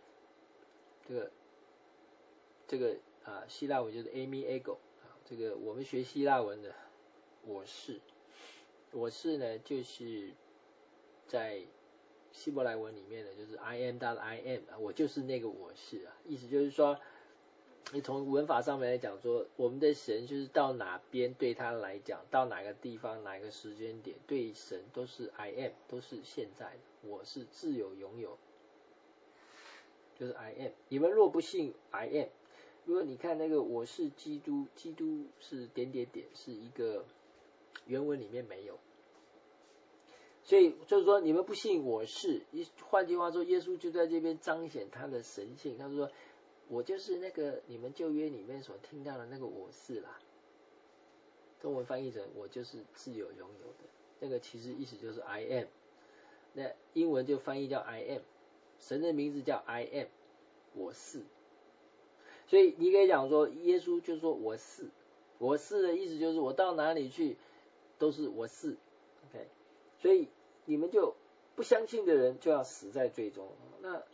这个希腊文就是 Amy Ego 这个我们学希腊文的我是呢，就是在希伯来文里面呢，就是 I am that I am 我就是那个我是意思就是说，你从文法上面来讲说，我们的神就是到哪边对他来讲，到哪个地方哪个时间点，对神都是 I am， 都是现在的，我是自有拥有，就是 I am。你们若不信 I am， 如果你看那个我是基督，基督是点点点，是一个原文里面没有，所以就是说你们不信我是，换句话说，耶稣就在这边彰显他的神性。他说我就是那个你们旧约里面所听到的那个我是啦，中文翻译成我就是自有拥有的，那个其实意思就是 I am， 那英文就翻译叫 I am， 神的名字叫 I am， 我是。所以你可以讲说耶稣就说我是，我是的意思就是我到哪里去都是我是 OK， 所以你们就不相信的人就要死在罪中。那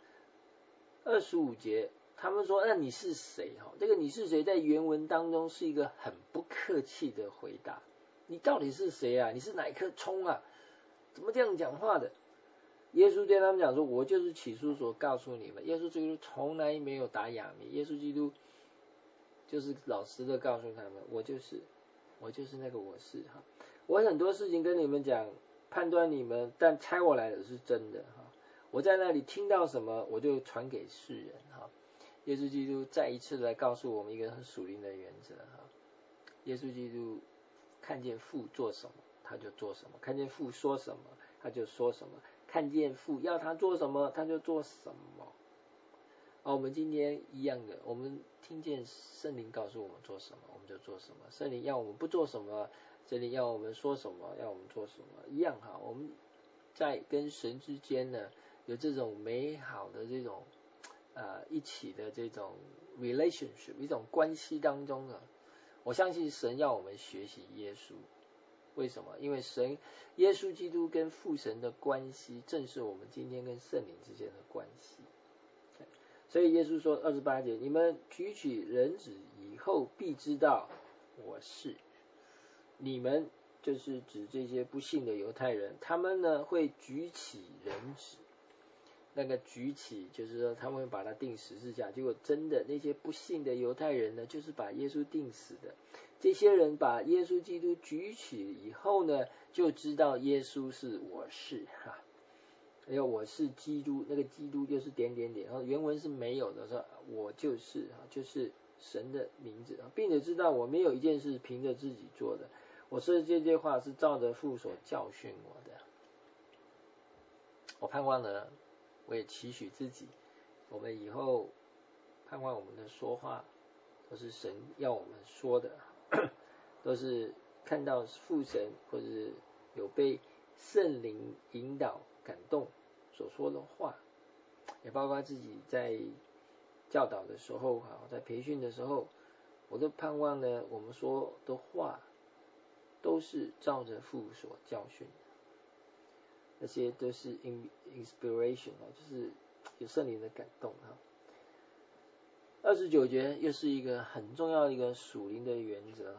25节他们说那你是谁？这个你是谁在原文当中是一个很不客气的回答，你到底是谁啊？你是哪一颗葱啊？怎么这样讲话的？耶稣对他们讲说我就是起初所告诉你们。耶稣基督从来没有打哑谜，耶稣基督就是老实的告诉他们我就是那个我是。我很多事情跟你们讲判断你们，但猜我来的是真的。我在那里听到什么我就传给世人。耶稣基督再一次来告诉我们一个很属灵的原则。耶稣基督看见父做什么他就做什么，看见父说什么他就说什么，看见父要他做什么他就做什么。我们今天一样的，我们听见圣灵告诉我们做什么我们就做什么，圣灵要我们不做什么，圣灵要我们说什么要我们做什么一样。我们在跟神之间呢有这种美好的这种一起的这种 relationship， 一种关系当中呢，我相信神要我们学习耶稣。为什么？因为耶稣基督跟父神的关系正是我们今天跟圣灵之间的关系。所以耶稣说28节，你们举起人子以后必知道我是。你们就是指这些不信的犹太人，他们呢会举起人子，那个举起就是说他们会把他钉十字架，结果真的那些不信的犹太人呢就是把耶稣钉死的。这些人把耶稣基督举起以后呢就知道耶稣是我是还有我是基督，那个基督就是点点点，原文是没有的，说我就是神的名字，并且知道我没有一件事凭着自己做的，我说的这些话是照着父所教训我的。我盼望呢，我也期许自己，我们以后盼望我们的说话都是神要我们说的，都是看到父神或者是有被圣灵引导感动所说的话，也包括自己在教导的时候在培训的时候，我都盼望呢我们说的话都是照着父所教训的，那些都是 inspiration 就是有圣灵的感动。29节又是一个很重要的一个属灵的原则。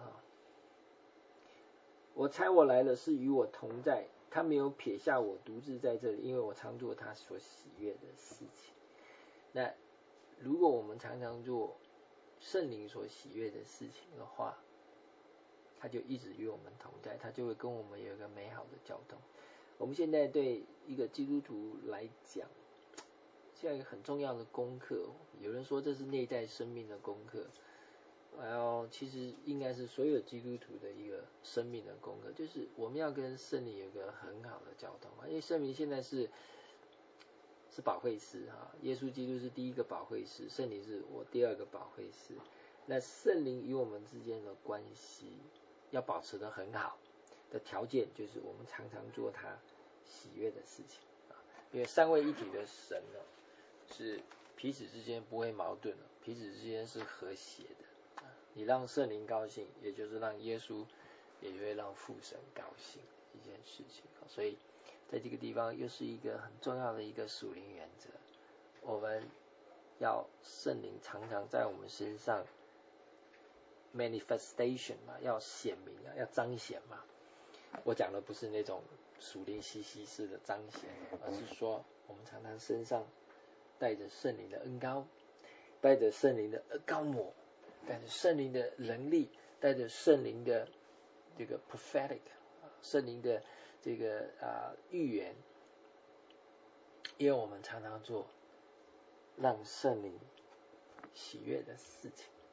我猜我来了是与我同在，他没有撇下我独自在这里，因为我常做他所喜悦的事情。那如果我们常常做圣灵所喜悦的事情的话，他就一直与我们同在，他就会跟我们有一个美好的交通。我们现在对一个基督徒来讲，这样一个很重要的功课，有人说这是内在生命的功课，其实应该是所有基督徒的一个生命的功课，就是我们要跟圣灵有一个很好的交通。因为圣灵现在是保惠师耶稣基督是第一个保惠师，圣灵是我第二个保惠师。那圣灵与我们之间的关系要保持得很好的条件，就是我们常常做他喜悦的事情。因为三位一体的神呢，是彼此之间不会矛盾的，彼此之间是和谐的。你让圣灵高兴，也就是让耶稣也会让父神高兴一件事情。所以在这个地方又是一个很重要的一个属灵原则，我们要圣灵常常在我们身上 manifestation 要显明要彰显嘛。我讲的不是那种属灵稀稀式的彰显，而是说我们常常身上带着圣灵的恩膏，带着圣灵的膏抹，带着圣灵的能力，带着圣灵的这个 prophetic， 圣灵的这个预言，因为我们常常做让圣灵喜悦的事情。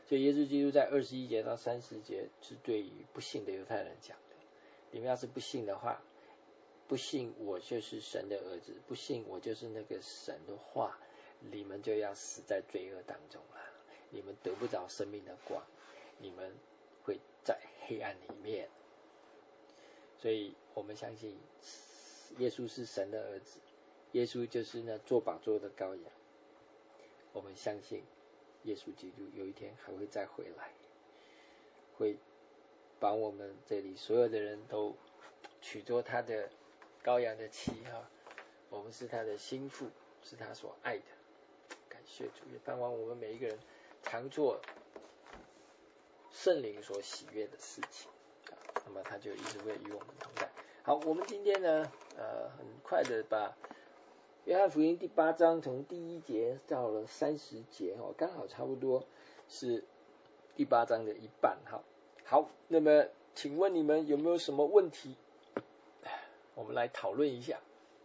所以耶稣基督在21节到30节是对于不信的犹太人讲的。你们要是不信的话，不信我就是神的儿子，不信我就是那个神的话，你们就要死在罪恶当中了，你们得不着生命的光，你们会在黑暗里面。所以我们相信耶稣是神的儿子，耶稣就是那做宝座的羔羊。我们相信耶稣基督有一天还会再回来，会把我们这里所有的人都娶作他的羔羊的妻哈，我们是他的心腹，是他所爱的。感谢主，也盼望我们每一个人常做圣灵所喜悦的事情，那么他就一直会与我们同在。好，我们今天呢很快的把约翰福音第8章从第1节到了30节刚好差不多是第8章的一半。好，那么请问你们有没有什么问题？我们来讨论一下。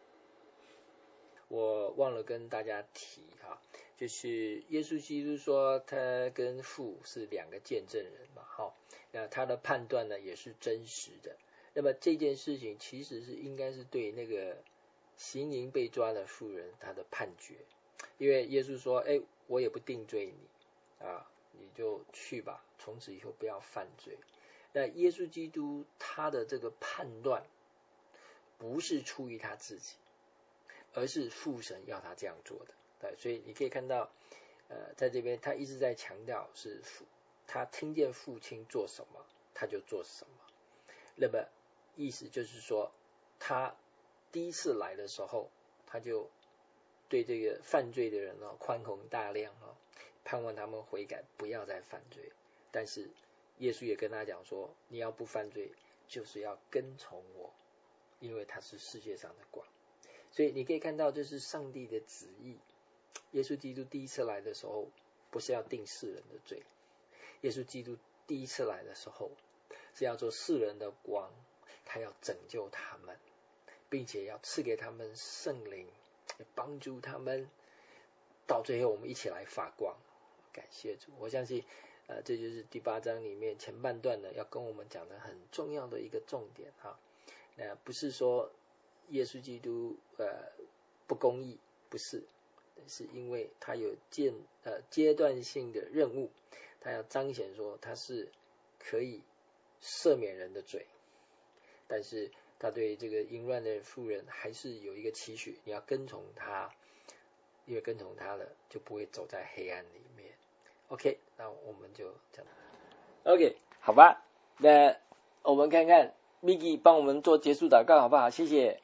我忘了跟大家提就是耶稣基督说他跟父是2个见证人嘛，那他的判断呢也是真实的。那么这件事情其实是应该是对那个行淫被抓的妇人他的判决，因为耶稣说我也不定罪你你就去吧，从此以后不要犯罪。那耶稣基督他的这个判断不是出于他自己，而是父神要他这样做的。对，所以你可以看到在这边他一直在强调是他听见父亲做什么他就做什么。那么意思就是说，他第一次来的时候他就对这个犯罪的人宽宏大量盼望他们悔改，不要再犯罪。但是耶稣也跟他讲说，你要不犯罪就是要跟从我，因为他是世界上的光。所以你可以看到这是上帝的旨意。耶稣基督第一次来的时候不是要定世人的罪，耶稣基督第一次来的时候是要做世人的光，他要拯救他们，并且要赐给他们圣灵，帮助他们到最后我们一起来发光。感谢主，我相信这就是第8章里面前半段呢要跟我们讲的很重要的一个重点不是说耶稣基督不公义，不是，是因为他有阶段性的任务，他要彰显说他是可以赦免人的罪，但是他对这个淫乱的妇人还是有一个期许，你要跟从他，因为跟从他了就不会走在黑暗里面。 OK， 那我们就这样 OK， 好吧，那我们看看 Miki 帮我们做结束祷告好不好？谢谢。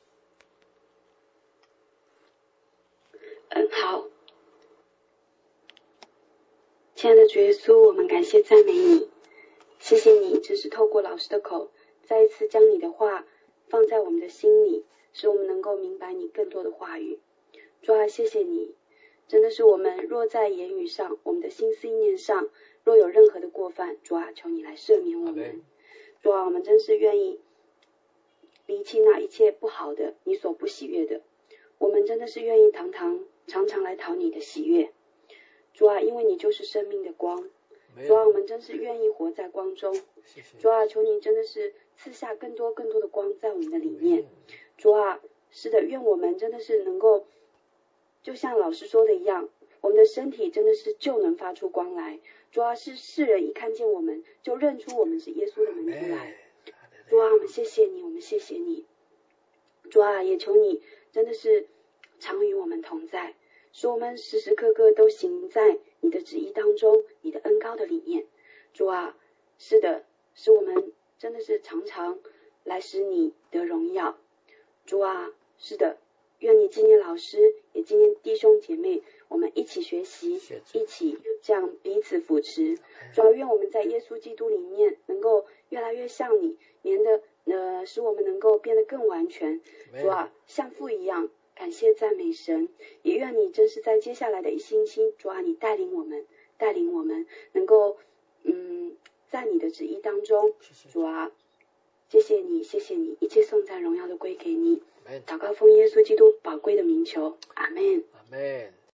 好。亲爱的主耶稣，我们感谢赞美你，谢谢你真是透过老师的口再一次将你的话放在我们的心里，使我们能够明白你更多的话语。主啊，谢谢你，真的是我们若在言语上，我们的心思意念上若有任何的过犯，主啊，求你来赦免我们。主啊，我们真是愿意离弃那一切不好的，你所不喜悦的，我们真的是愿意常常来讨你的喜悦。主啊，因为你就是生命的光，主啊，我们真是愿意活在光中。主啊，求你真的是赐下更多的光在我们的里面。主啊，是的，愿我们真的是能够就像老师说的一样，我们的身体真的是就能发出光来。主啊，是世人一看见我们就认出我们是耶稣的门徒来。主啊，我们谢谢你，我们谢谢你。主啊，也求你真的是常与我们同在，使我们时时刻刻都行在你的旨意当中，你的恩膏的里面。主啊，是的，使我们真的是常常来使你得荣耀。主啊，是的，愿你纪念老师，也纪念弟兄姐妹，我们一起学习，一起这样彼此扶持。主啊，愿我们在耶稣基督里面能够越来越像你，免得使我们能够变得更完全。主啊，像父一样。感谢赞美神，也愿你真是在接下来的一星期，主啊，你带领我们能够在你的旨意当中。主啊，谢谢你，一切颂赞荣耀都归给你。祷告奉耶稣基督宝贵的名求，阿们。 阿们。